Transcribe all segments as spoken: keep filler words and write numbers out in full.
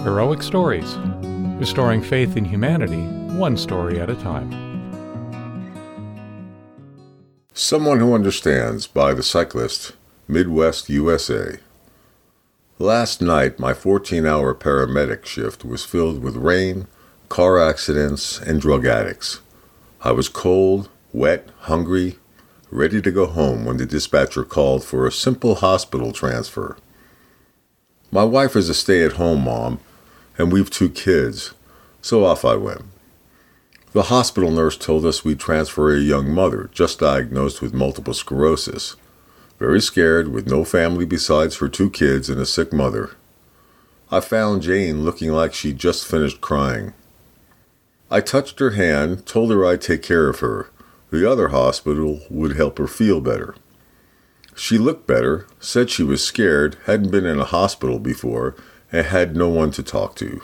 Heroic Stories, restoring faith in humanity, one story at a time. Someone Who Understands by the cyclist, Midwest, U S A. Last night, my fourteen-hour paramedic shift was filled with rain, car accidents, and drug addicts. I was cold, wet, hungry, ready to go home when the dispatcher called for a simple hospital transfer. My wife is a stay-at-home mom, and we've two kids, so off I went. The hospital nurse told us we'd transfer a young mother just diagnosed with multiple sclerosis, very scared with no family besides her two kids and a sick mother. I found Jane looking like she'd just finished crying. I touched her hand, told her I'd take care of her. The other hospital would help her feel better. She looked better, said she was scared, hadn't been in a hospital before, and had no one to talk to.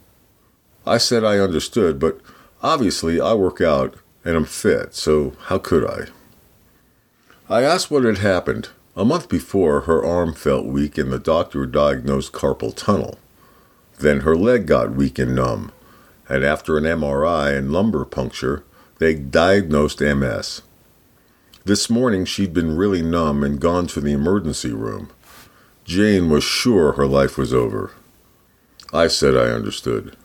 I said I understood, but obviously I work out and I'm fit, so how could I? I asked what had happened. A month before, her arm felt weak and the doctor diagnosed carpal tunnel. Then her leg got weak and numb, and after an M R I and lumbar puncture, they diagnosed M S. This morning she'd been really numb and gone to the emergency room. Jane was sure her life was over. I said I understood.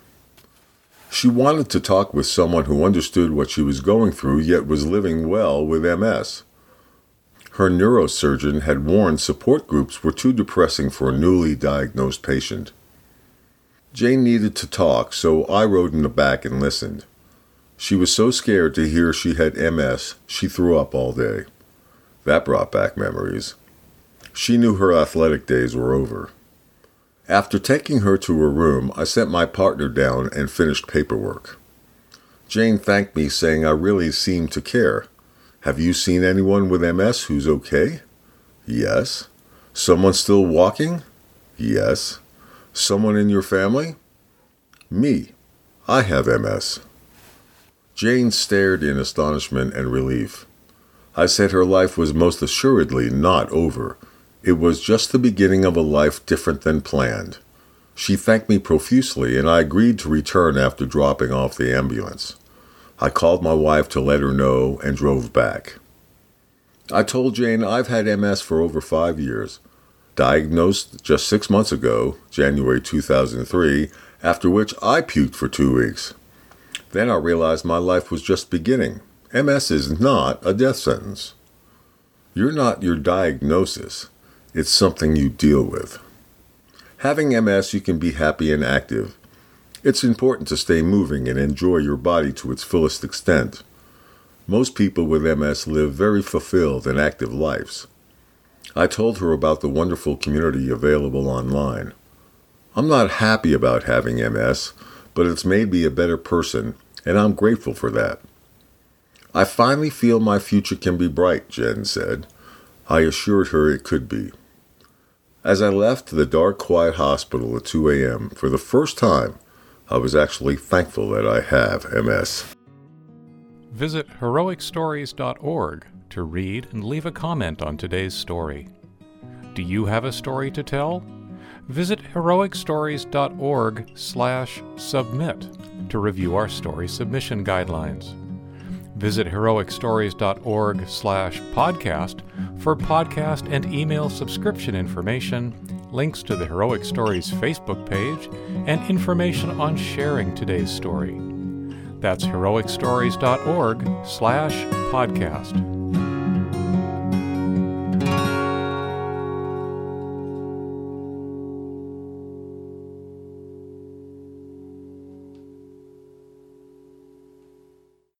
She wanted to talk with someone who understood what she was going through yet was living well with M S. Her neurosurgeon had warned support groups were too depressing for a newly diagnosed patient. Jane needed to talk, so I rode in the back and listened. She was so scared to hear she had M S, she threw up all day. That brought back memories. She knew her athletic days were over. After taking her to her room, I sent my partner down and finished paperwork. Jane thanked me, saying I really seemed to care. Have you seen anyone with M S who's okay? Yes. Someone still walking? Yes. Someone in your family? Me. I have M S. Jane stared in astonishment and relief. I said her life was most assuredly not over. It was just the beginning of a life different than planned. She thanked me profusely, and I agreed to return after dropping off the ambulance. I called my wife to let her know and drove back. I told Jane I've had M S for over five years. Diagnosed just six months ago, January two thousand three, after which I puked for two weeks. Then I realized my life was just beginning. M S is not a death sentence. You're not your diagnosis. It's something you deal with. Having M S, you can be happy and active. It's important to stay moving and enjoy your body to its fullest extent. Most people with M S live very fulfilled and active lives. I told her about the wonderful community available online. I'm not happy about having M S, but it's made me a better person, and I'm grateful for that. I finally feel my future can be bright, Jen said. I assured her it could be. As I left the dark, quiet hospital at two a.m., for the first time, I was actually thankful that I have M S. Visit heroic stories dot org to read and leave a comment on today's story. Do you have a story to tell? Visit heroic stories dot org slash submit to review our story submission guidelines. Visit heroic stories dot org slash podcast for podcast and email subscription information, links to the Heroic Stories Facebook page, and information on sharing today's story. That's heroic stories dot org slash podcast.